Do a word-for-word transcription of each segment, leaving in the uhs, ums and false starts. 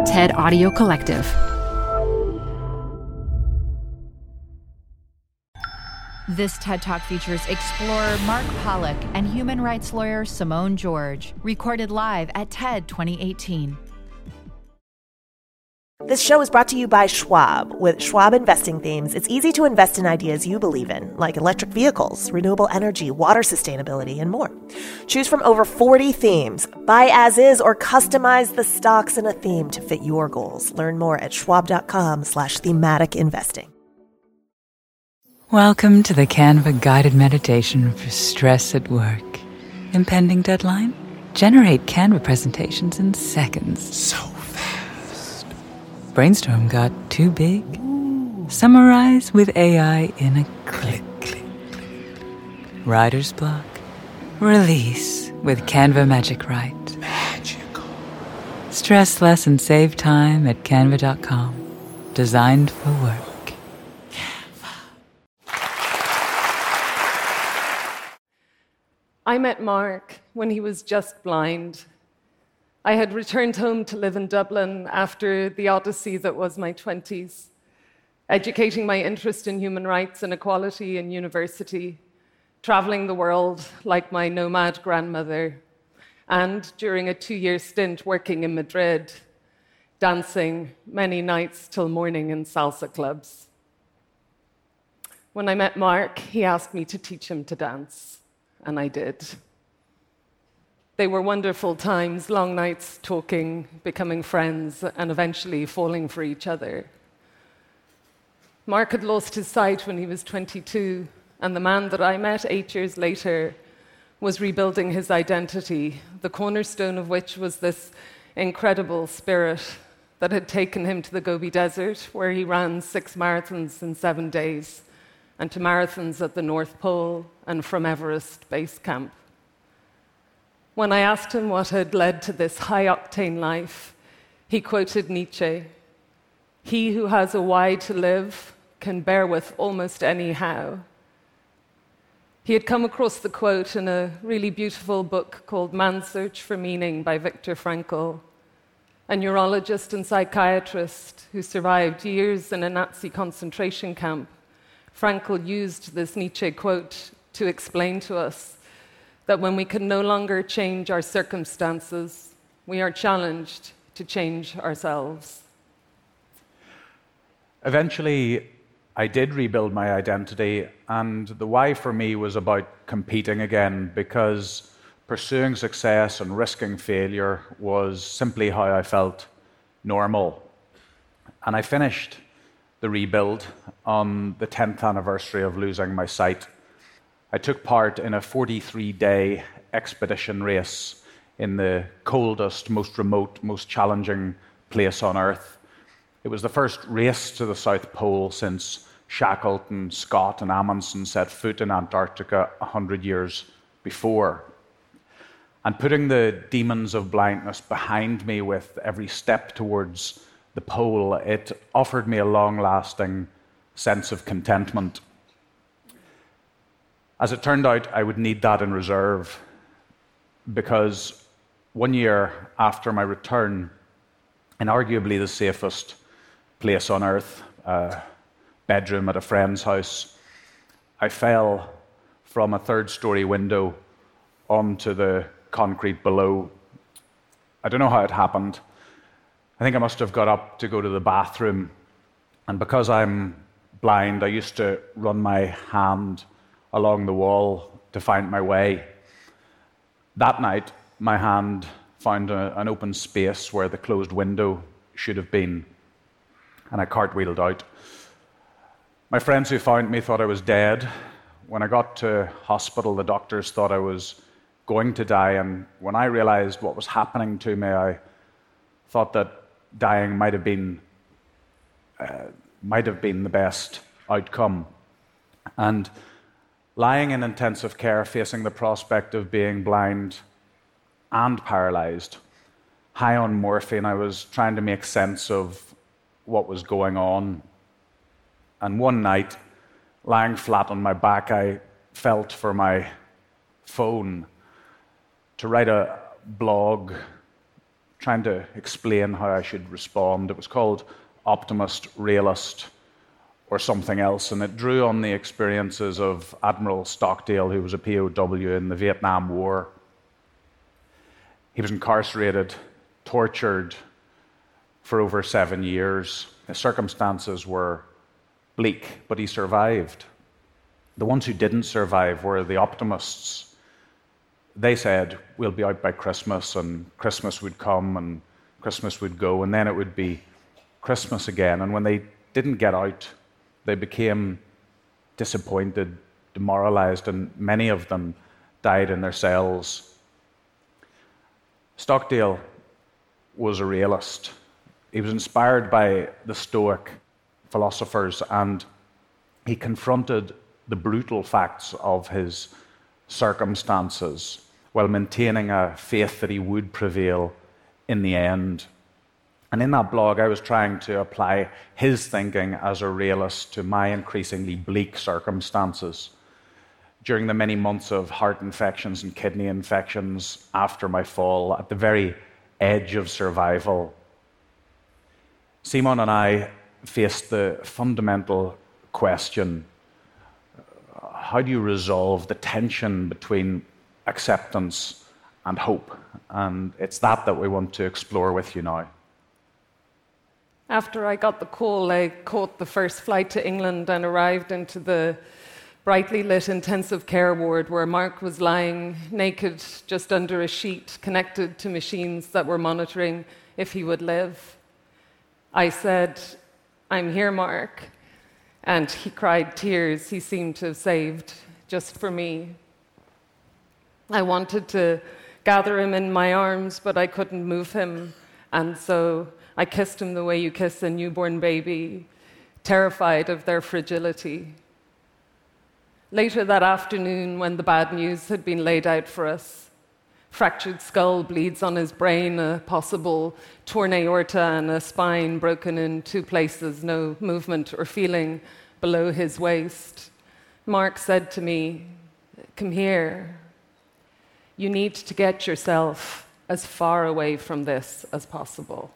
TED Audio Collective. This TED Talk features explorer Mark Pollack and human rights lawyer Simone George, recorded live at TED twenty eighteen. This show is brought to you by Schwab. With Schwab investing themes, it's easy to invest in ideas you believe in, like electric vehicles, renewable energy, water sustainability, and more. Choose from over forty themes. Buy as is or customize the stocks in a theme to fit your goals. Learn more at schwab.com slash thematic investing. Welcome to the Canva guided meditation for stress at work. Impending deadline? Generate Canva presentations in seconds. So fast. Brainstorm got too big? Ooh. Summarize with A I in a click. Click, click. Writer's block? Release with Canva Magic Write. Magical. Stress less and save time at canva dot com. Designed for work. I met Mark when he was just blind. I had returned home to live in Dublin after the odyssey that was my twenties, educating my interest in human rights and equality in university, traveling the world like my nomad grandmother, and during a two-year stint working in Madrid, dancing many nights till morning in salsa clubs. When I met Mark, he asked me to teach him to dance. And I did. They were wonderful times, long nights talking, becoming friends, and eventually falling for each other. Mark had lost his sight when he was twenty-two, and the man that I met eight years later was rebuilding his identity, the cornerstone of which was this incredible spirit that had taken him to the Gobi Desert, where he ran six marathons in seven days, and to marathons at the North Pole and from Everest Base Camp. When I asked him what had led to this high-octane life, he quoted Nietzsche, "He who has a why to live can bear with almost any how." He had come across the quote in a really beautiful book called Man's Search for Meaning by Viktor Frankl, a neurologist and psychiatrist who survived years in a Nazi concentration camp. Frankl used this Nietzsche quote to explain to us that when we can no longer change our circumstances, we are challenged to change ourselves. Eventually, I did rebuild my identity, and the why for me was about competing again, because pursuing success and risking failure was simply how I felt normal. And I finished the rebuild on the tenth anniversary of losing my sight. I took part in a forty-three day expedition race in the coldest, most remote, most challenging place on Earth. It was the first race to the South Pole since Shackleton, Scott, and Amundsen set foot in Antarctica a hundred years before. And putting the demons of blindness behind me with every step towards the pole, it offered me a long-lasting sense of contentment. As it turned out, I would need that in reserve, because one year after my return, in arguably the safest place on Earth, a bedroom at a friend's house, I fell from a third-story window onto the concrete below. I don't know how it happened. I think I must have got up to go to the bathroom, and because I'm blind, I used to run my hand along the wall to find my way. That night, my hand found a, an open space where the closed window should have been, and I cartwheeled out. My friends who found me thought I was dead. When I got to hospital, the doctors thought I was going to die, and when I realized what was happening to me, I thought that dying might have been uh, might have been the best outcome. And lying in intensive care, facing the prospect of being blind and paralyzed, high on morphine, I was trying to make sense of what was going on. And one night, lying flat on my back, I felt for my phone to write a blog trying to explain how I should respond. It was called Optimist, Realist, or something else, and it drew on the experiences of Admiral Stockdale, who was a P O W in the Vietnam War. He was incarcerated, tortured for over seven years. His circumstances were bleak, but he survived. The ones who didn't survive were the optimists. They said, we'll be out by Christmas, and Christmas would come, and Christmas would go, and then it would be Christmas again. And when they didn't get out, they became disappointed, demoralized, and many of them died in their cells. Stockdale was a realist. He was inspired by the Stoic philosophers, and he confronted the brutal facts of his circumstances while maintaining a faith that he would prevail in the end. And in that blog, I was trying to apply his thinking as a realist to my increasingly bleak circumstances. During the many months of heart infections and kidney infections after my fall, at the very edge of survival, Simon and I faced the fundamental question: how do you resolve the tension between acceptance and hope? And it's that that we want to explore with you now. After I got the call, I caught the first flight to England and arrived into the brightly lit intensive care ward where Mark was lying naked just under a sheet connected to machines that were monitoring if he would live. I said, "I'm here, Mark." And he cried tears he seemed to have saved just for me. I wanted to gather him in my arms, but I couldn't move him. And so I kissed him the way you kiss a newborn baby, terrified of their fragility. Later that afternoon, when the bad news had been laid out for us, fractured skull, bleeds on his brain, a possible torn aorta, and a spine broken in two places, no movement or feeling below his waist, Mark said to me, "Come here. You need to get yourself as far away from this as possible."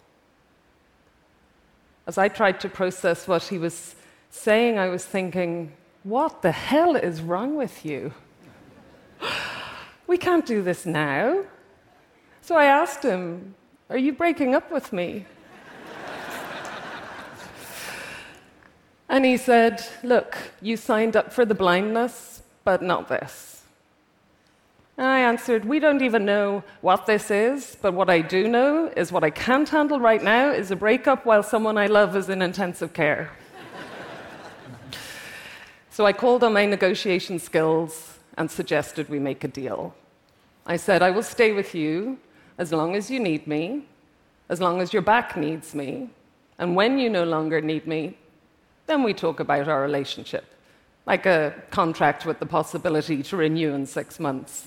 As I tried to process what he was saying, I was thinking, what the hell is wrong with you? We can't do this now. So I asked him, "Are you breaking up with me?" And he said, "Look, you signed up for the blindness, but not this." And I answered, "We don't even know what this is, but what I do know is what I can't handle right now is a breakup while someone I love is in intensive care." So I called on my negotiation skills and suggested we make a deal. I said, "I will stay with you as long as you need me, as long as your back needs me, and when you no longer need me, then we talk about our relationship, like a contract with the possibility to renew in six months.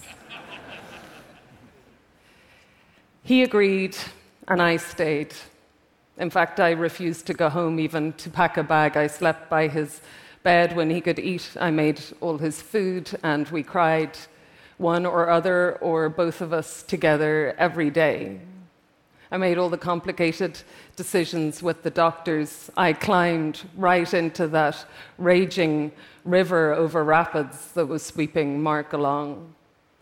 He agreed, and I stayed. In fact, I refused to go home, even to pack a bag. I slept by his bed when he could eat. I made all his food, and we cried, one or other or both of us together every day. I made all the complicated decisions with the doctors. I climbed right into that raging river over rapids that was sweeping Mark along.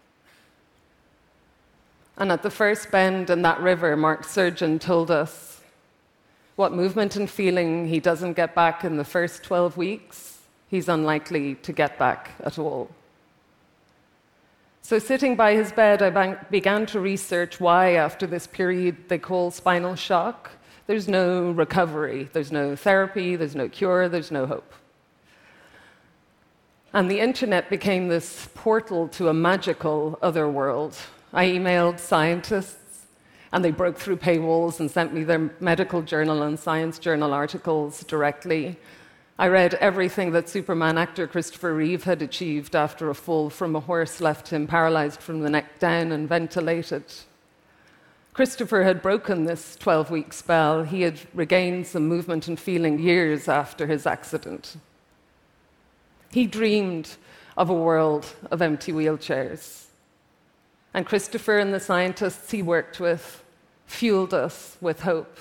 And at the first bend in that river, Mark's surgeon told us what movement and feeling he doesn't get back in the first twelve weeks, he's unlikely to get back at all. So sitting by his bed, I bang- began to research why, after this period they call spinal shock, there's no recovery, there's no therapy, there's no cure, there's no hope. And the internet became this portal to a magical other world. I emailed scientists, and they broke through paywalls and sent me their medical journal and science journal articles directly. I read everything that Superman actor Christopher Reeve had achieved after a fall from a horse left him paralyzed from the neck down and ventilated. Christopher had broken this twelve-week spell. He had regained some movement and feeling years after his accident. He dreamed of a world of empty wheelchairs. And Christopher and the scientists he worked with fueled us with hope.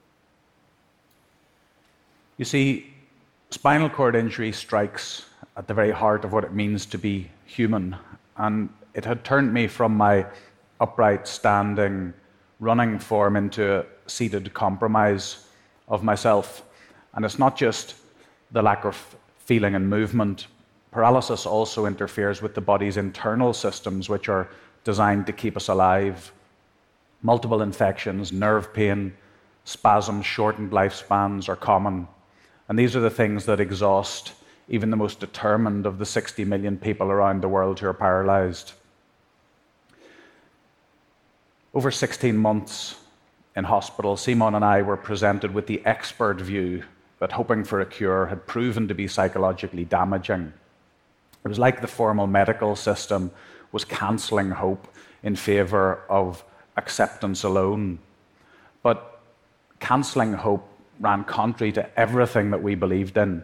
You see, spinal cord injury strikes at the very heart of what it means to be human, and it had turned me from my upright, standing, running form into a seated compromise of myself. And it's not just the lack of feeling and movement. Paralysis also interferes with the body's internal systems, which are designed to keep us alive. Multiple infections, nerve pain, spasms, shortened lifespans are common. And these are the things that exhaust even the most determined of the sixty million people around the world who are paralyzed. Over sixteen months in hospital, Simon and I were presented with the expert view that hoping for a cure had proven to be psychologically damaging. It was like the formal medical system was cancelling hope in favour of acceptance alone. But cancelling hope ran contrary to everything that we believed in.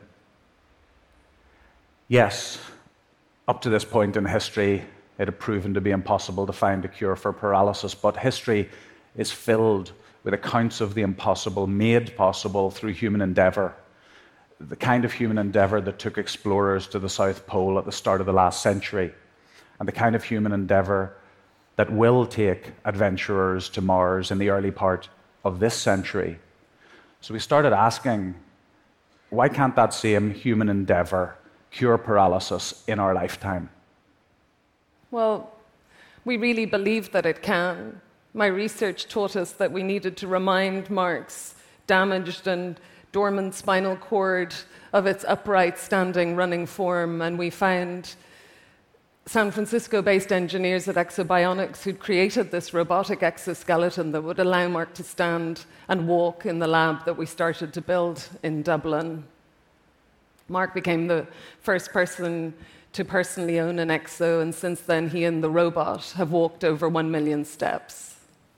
Yes, up to this point in history, it had proven to be impossible to find a cure for paralysis, but history is filled with accounts of the impossible made possible through human endeavour, the kind of human endeavour that took explorers to the South Pole at the start of the last century, and the kind of human endeavour that will take adventurers to Mars in the early part of this century. So we started asking, why can't that same human endeavour cure paralysis in our lifetime? Well, we really believe that it can. My research taught us that we needed to remind Mark's damaged and dormant spinal cord of its upright, standing, running form, and we found San Francisco-based engineers at Exobionics who'd created this robotic exoskeleton that would allow Mark to stand and walk in the lab that we started to build in Dublin. Mark became the first person to personally own an exo, and since then he and the robot have walked over one million steps.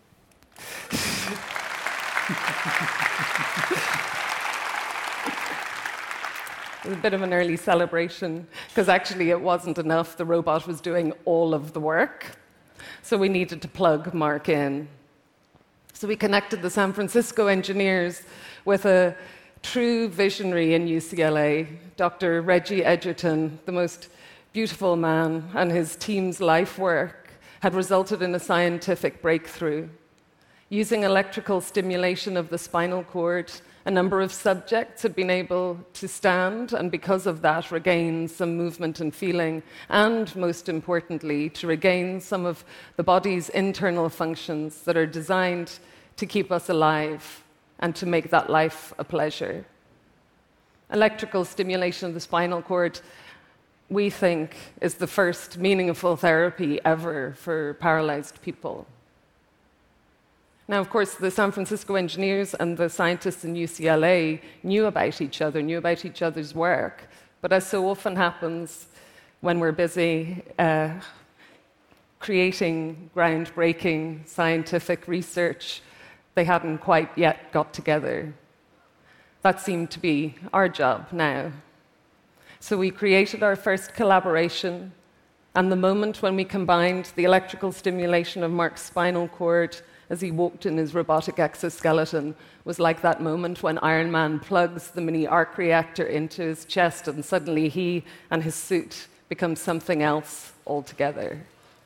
It was a bit of an early celebration, because actually it wasn't enough. The robot was doing all of the work, so we needed to plug Mark in. So we connected the San Francisco engineers with a true visionary in U C L A, Doctor Reggie Edgerton, the most beautiful man, and his team's life work had resulted in a scientific breakthrough. Using electrical stimulation of the spinal cord, a number of subjects had been able to stand and because of that regain some movement and feeling, and most importantly, to regain some of the body's internal functions that are designed to keep us alive and to make that life a pleasure. Electrical stimulation of the spinal cord, we think, is the first meaningful therapy ever for paralyzed people. Now, of course, the San Francisco engineers and the scientists in U C L A knew about each other, knew about each other's work, but as so often happens when we're busy uh, creating groundbreaking scientific research, they hadn't quite yet got together. That seemed to be our job now. So we created our first collaboration, and the moment when we combined the electrical stimulation of Mark's spinal cord as he walked in his robotic exoskeleton was like that moment when Iron Man plugs the mini arc reactor into his chest and suddenly he and his suit become something else altogether.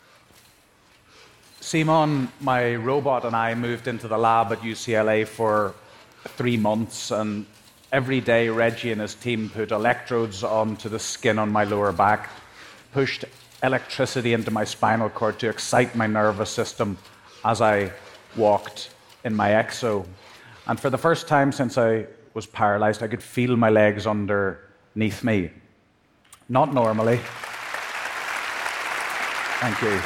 Simon, my robot, and I moved into the lab at U C L A for three months, and every day Reggie and his team put electrodes onto the skin on my lower back, pushed electricity into my spinal cord to excite my nervous system as I walked in my exo. And for the first time since I was paralyzed, I could feel my legs underneath me. Not normally. Thank you.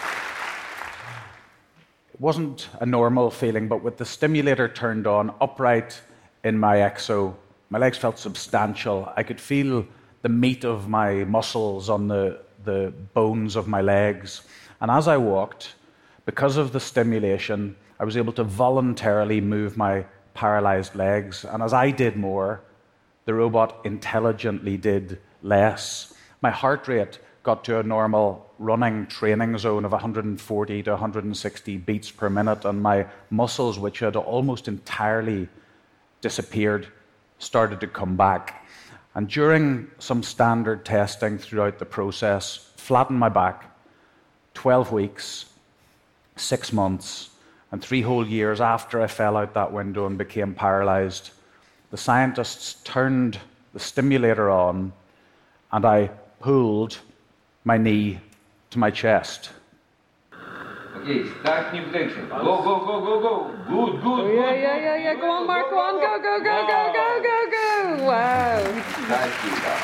It wasn't a normal feeling, but with the stimulator turned on, upright in my exo, my legs felt substantial. I could feel the meat of my muscles on the, the bones of my legs. And as I walked, because of the stimulation, I was able to voluntarily move my paralyzed legs. And as I did more, the robot intelligently did less. My heart rate got to a normal running training zone of one hundred forty to one hundred sixty beats per minute, and my muscles, which had almost entirely disappeared, started to come back. And during some standard testing throughout the process, flattened my back, twelve weeks, six months, and three whole years after I fell out that window and became paralyzed, the scientists turned the stimulator on, and I pulled my knee to my chest. Okay, start new flexion. Go, go, go, go, go. Good, good, good. Yeah, yeah, yeah, yeah. Go on, Mark. Go on. Go, go, go, go, go, go, go. Wow. Thank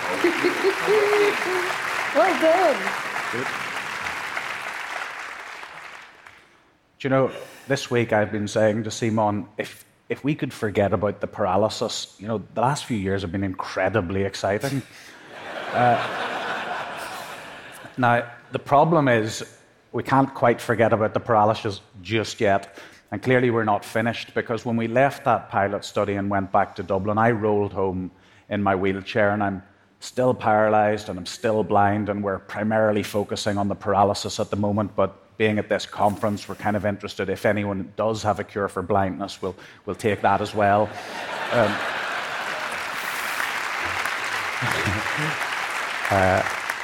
you. Well done. Good. Do you know, this week I've been saying to Simon, if if we could forget about the paralysis, you know, the last few years have been incredibly exciting. uh, now, the problem is we can't quite forget about the paralysis just yet. And clearly we're not finished, because when we left that pilot study and went back to Dublin, I rolled home in my wheelchair, and I'm still paralyzed and I'm still blind, and we're primarily focusing on the paralysis at the moment. But being at this conference, we're kind of interested if anyone does have a cure for blindness, we'll, we'll take that as well. Um, uh,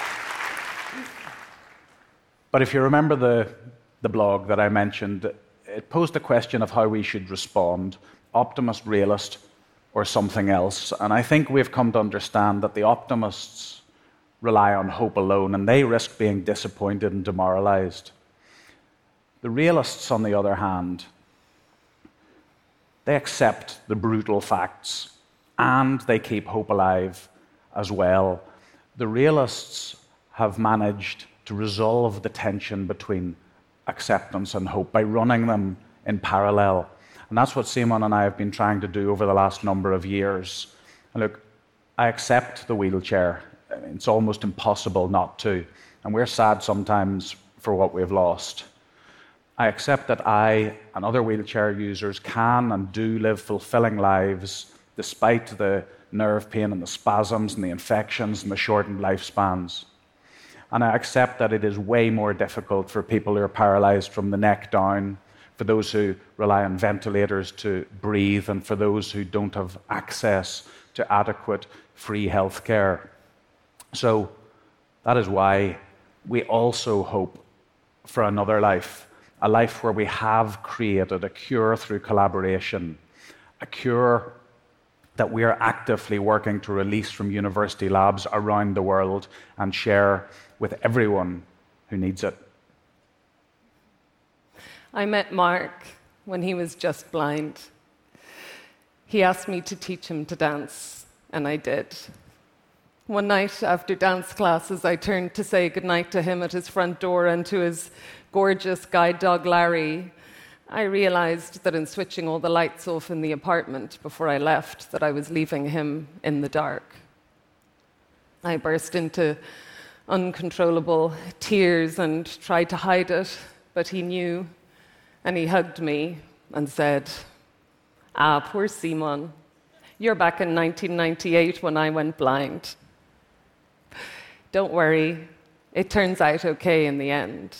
but if you remember the, the blog that I mentioned, it posed the question of how we should respond, optimist, realist, or something else. And I think we've come to understand that the optimists rely on hope alone, and they risk being disappointed and demoralized. The realists, on the other hand, they accept the brutal facts, and they keep hope alive as well. The realists have managed to resolve the tension between acceptance and hope by running them in parallel. And that's what Simon and I have been trying to do over the last number of years. And look, I accept the wheelchair. It's almost impossible not to. And we're sad sometimes for what we've lost. I accept that I and other wheelchair users can and do live fulfilling lives despite the nerve pain and the spasms and the infections and the shortened lifespans. And I accept that it is way more difficult for people who are paralyzed from the neck down, for those who rely on ventilators to breathe, and for those who don't have access to adequate free health care. So that is why we also hope for another life, a life where we have created a cure through collaboration, a cure that we are actively working to release from university labs around the world and share with everyone who needs it. I met Mark when he was just blind. He asked me to teach him to dance, and I did. One night after dance classes, I turned to say goodnight to him at his front door and to his gorgeous guide dog, Larry. I realized that in switching all the lights off in the apartment before I left, that I was leaving him in the dark. I burst into uncontrollable tears and tried to hide it, but he knew, and he hugged me and said, "Ah, poor Simon, you're back in nineteen ninety-eight when I went blind. Don't worry, it turns out okay in the end."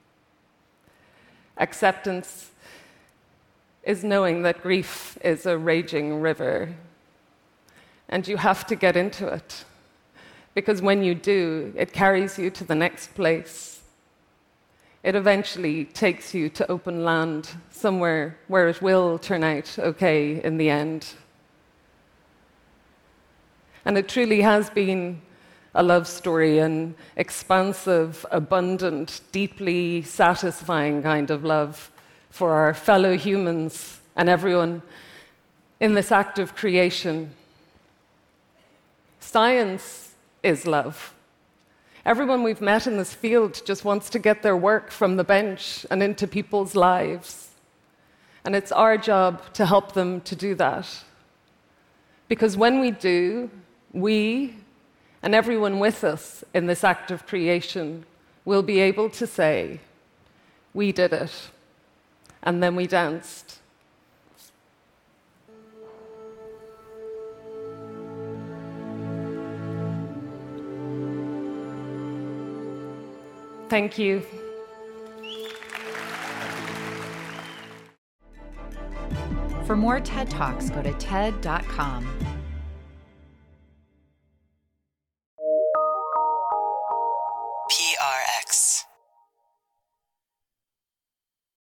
Acceptance is knowing that grief is a raging river, and you have to get into it, because when you do, it carries you to the next place. It eventually takes you to open land, somewhere where it will turn out okay in the end. And it truly has been a love story, an expansive, abundant, deeply satisfying kind of love for our fellow humans and everyone in this act of creation. Science is love. Everyone we've met in this field just wants to get their work from the bench and into people's lives. And it's our job to help them to do that. Because when we do, we and everyone with us in this act of creation will be able to say, "We did it." And then we danced. Thank you. For more TED Talks, go to ted dot com. P R X.